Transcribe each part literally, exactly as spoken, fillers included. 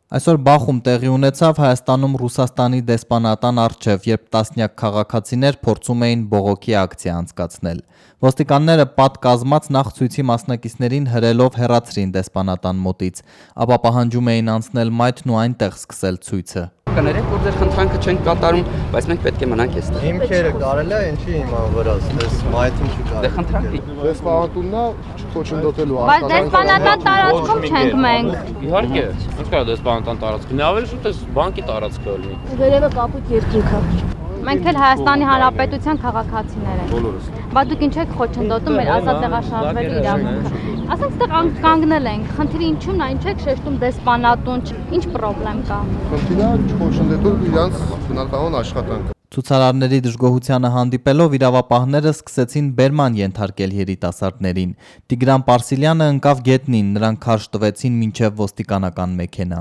Այսօր Բախում տեղի ունեցավ Հայաստանում Ռուսաստանի դեսպանատան առջև, երբ տասնյակ քաղաքացիներ փորձում էին բողոքի ակցիա անցկացնել։ Ոստիկանները պատկազմած նախցույցի մասնակիցներին հրելով հեռացրին դեսպանատան մոտից, ապա պահանջում էին անցնել մայթն ու այնտեղ սկսել ցույցը։ Կներեք, որ ձեր խնդրանքը չենք կատարում, բայց մենք պետք է մնանք այստեղ։ Հիմքերը կարելի է ինչի իման վրաս, դες մայթին չի կարելի։ Դե խնդրանքի։ Դեսպանատունն է չխոչընդոտելու Բայց դեսպանատան տարածքում չենք մենք։ Իհարկե, ինչ կա դեսպանատան տարածքը։ Ավելի շուտ է բանկի տարածքը լինի։ Վերևը կապույտ երկինք է։ Մենք էլ Հայաստանի Հանրապետության քաղաքացիներ ենք։ Բոլորս։ Բա դուք ինչ եք խոչընդոտում մեր ազատ տեղաշարժվելու իրավունքը։ Ասենք այդտեղ կանգնել ենք, խնդիրը ինչու՞մն է, ինչ եք շեշտում դեսպանատուն, ինչ խնդրեմ կա։ Խնդիրը չխոչընդոտել իրանց բնականon աշխատանքը։ Ցուցարարների դժգոհությանը հանդիպելով իրավապահները սկսեցին բերման ենթարկել երիտասարդներին։ Տիգրան Պարսիլյանը ընկավ գետնին, նրանք քարշ տվեցին մինչև ոստիկանական մեքենա։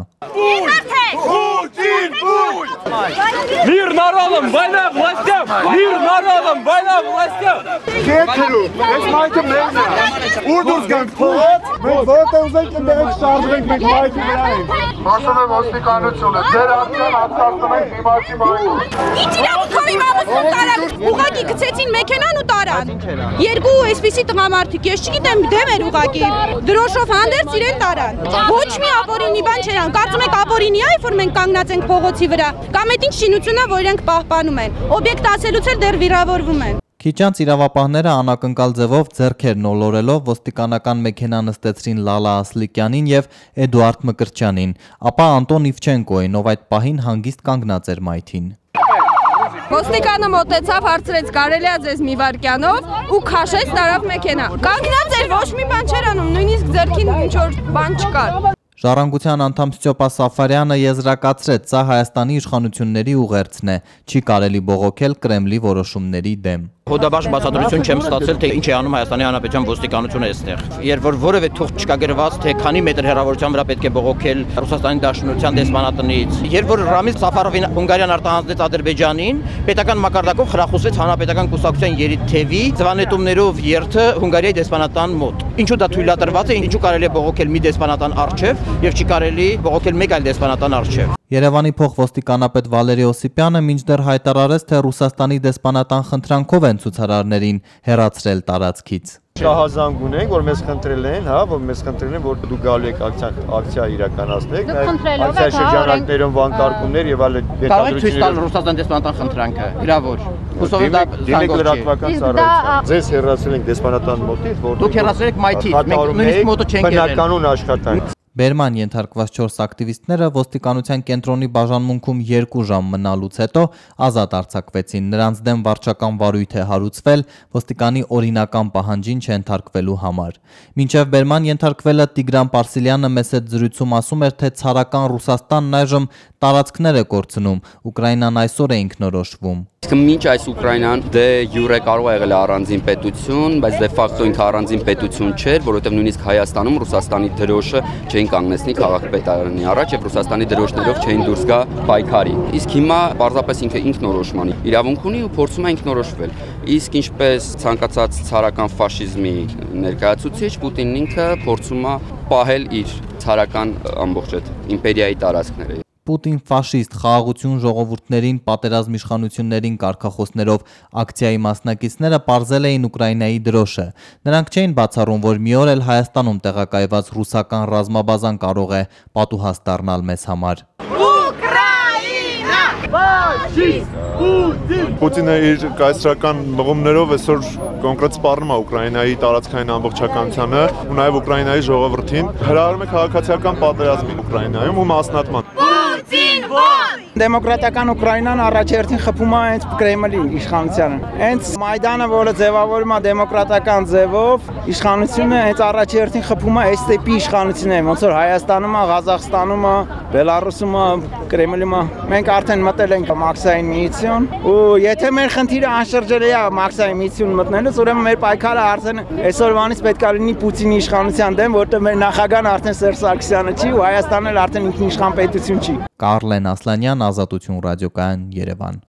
Мир народам, война властям! Мир народам, война властям! Քեքրու, ես մայթը մերն է։ Ուր դուրս գանք փողոց, մենք որտեղ ուզենք այնտեղ շարժվենք, մենք մայթի վրա ենք։ Ասում եմ ոստիկանությունը, ձեր արդյոք հատկացնում ենք դիմացի մայթը։ Ինչ իրավունքով իմ ամուսնուն տարան, ուղղակի գցեցին մեքենան ու տարան։ Երկու այսպիսի տղամարդիկ, ես չգիտեմ դեմ էր ուղղակի, դրոշով հանդերձ իրեն տարան։ Ոչ մի ապօրինի բան չերան, կարծում եք ապօրինի է, որ մենք կանգնած ենք փողոցի վրա, կամ այդ ինչ շինությունն է, որ իրենք պահպանում են, օբյեկտ ասելուց էլ դեռ վիրավորվում են։ Քիչ անց իրավապահները անակնկալ ձևով ձեռքերն ոլորելով ոստիկանական մեքենա նստեցրին Լալա Ասլիկյանին եւ Էդուարդ Մկրտչյանին, ապա Անտոն Իվչենկոին, ով այդ պահին հանգիստ կանգնած էր մայթին։ Ոստիկանը մոտեցավ, հարցրեց կարելի է ձեզ մի վայրկյանով ու քաշեց տարավ մեքենա։ Կանգնած էր, ոչ մի բան չէր անում, նույնիսկ ձեռքին ինչ որ բան չկար։ Ժառանգության անդամ Ստյոպա Սաֆարյանը եզրակացրեց, սա Հայաստանի իշխանությունների ուղերձն է, չի կարելի բողոքել Կրեմլի որոշումների դեմ։ Հոդաբաշխ բացատրություն չեմ ստացել, թե ինչ է անում Հայաստանի Հանրապետության ոստիկանությունը այստեղ։ Երբ որ որևէ թուղթ չկա գրված, թե քանի մետր հեռավորության վրա պետք է բողոքել Ռուսաստանի Դաշնության դեսպանատնից։ Երբ որ Ռամիլ Սաֆարովին Հունգարիան արտահանձնեց Ադրբեջանին, պետական մակարդակով խրախուսվեց Հանրապետական կուսակցության երիտթևի ձվանետումներով երթը Հունգարիայի դեսպանատան մոտ։ Ինչու դա թույլատրված է, ինչու կարելի է բողոքել մի դեսպանատան առջև եւ չի կարելի բողոքել մեկ այլ դեսպանատան առջև։ Երևանի փոխոստիկանապետ Վալերի Օսիպյանը մինչդեռ հայտարարեց, թե Ռուսաստանի դեսպանատան խնդրանքով են ցուցարարներին հեռացրել տարածքից։ Շահազանգ ունենք, որ մեզ խնդրել են, հա, որ մեզ խնդրել են, որ դու գալու եք ակցիա ակցիա իրականացնեք, նաև ակցիա շրջանակներում վանկարկումներ եւ այլ Կարող եք ցույց տալ Ռուսաստանի դեսպանատան խնդրանքը, գրավոր։ Հուսով եմ դա դիմեք լրատվական ծառայություն։ Ձեզ հեռացրել ենք դեսպանատան մոտից, որ դուք հեռացրել եք մայթից, մենք նույնիսկ մոտը չենք եղել։ Բնականon աշխատանք։ Բերման ենթարկված չորս ակտիվիստները ոստիկանության կենտրոնի բաժանմունքում երկու ժամ մնալուց հետո ազատ արձակվեցին, նրանց դեմ վարչական վարույթ է հարուցվել ոստիկանի օրինական պահանջին չենթարկվելու համար։ Մինչև բերման ենթարկվելը Տիգրան Պարսիլյանը մեծ զրույցում ասում էր, թե ցարական Ռուսաստանն այժմ տարածքներ է կորցնում, Ուկրաինան այսօր է ինքնորոշվում։ Մինչ այս Ուկրաինան դե յուրե կարող է եղել առանձին պետություն, բայց դե ֆակտո ինքը առանձին պետություն չէր, որովհետև նույնիսկ Հայաստանում Ռուսաստանի դրոշը չէին կանգնեցնի քաղաքպետարանի առաջ եւ Ռուսաստանի դրոշներով չէին դուրս գա պայքարի։ Իսկ հիմա պարզապես ինքը ինքնորոշման իրավունք ունի ու փորձում է ինքնորոշվել։ Իսկ ինչպես ցանկացած ցարական ֆաշիզմի ներկայացուցիչ Պուտինն ինքը փորձում է պահել իր ցարական ամբողջ այդ իմպերիայի տարածքները։ Պուտին ֆաշիստ խաղաղություն ժողովուրդներին պատերազմ իշխանություններին կարգախոսներով ակցիայի մասնակիցները պարզել էին Ուկրաինայի դրոշը։ Նրանք չէին բացառում, որ մի օր էլ Հայաստանում տեղակայված ռուսական ռազմաբազան կարող է պատուհաս դառնալ մեզ համար։ Պուտինը իր կայսրական մղումներով այսօր կոնկրետ սպառնում է Ուկրաինայի տարածքային ամբողջականությանը ու նաև Ուկրաինայի ժողովրդին հրահրում է քաղաքացիական պատերազմին Ուկրաինայում ու մասնատման։ Դեմոկրատական Ուկրաինան առաջերտին խփում է հենց Կրեմլի իշխանությանը։ Հենց Մայդանը, որը ձևավորում է դեմոկրատական ձևով, իշխանությունը հենց առաջերտին խփում է այս տիպի իշխանություններին, ոնց որ Հայաստանում է, Ղազախստանում է, Բելարուսում է, Կրեմլում է։ Մենք արդեն մտել ենք Մաքսային միություն, ու եթե մեր խնդիրը անշրջելի է Մաքսային միություն մտնելուց, ուրեմն մեր պայքարը արդեն այսօրվանից պետք է լինի Պուտինի իշխանության դեմ, որտեղ մեր նախագահն արդեն Սերժ Սարգսյանը չի ու Հայաստանն էլ արդեն ինքնիշխան պետություն չի։ Կարլեն Ասլանյան, Ազատություն ռադիոկայան, Երևան։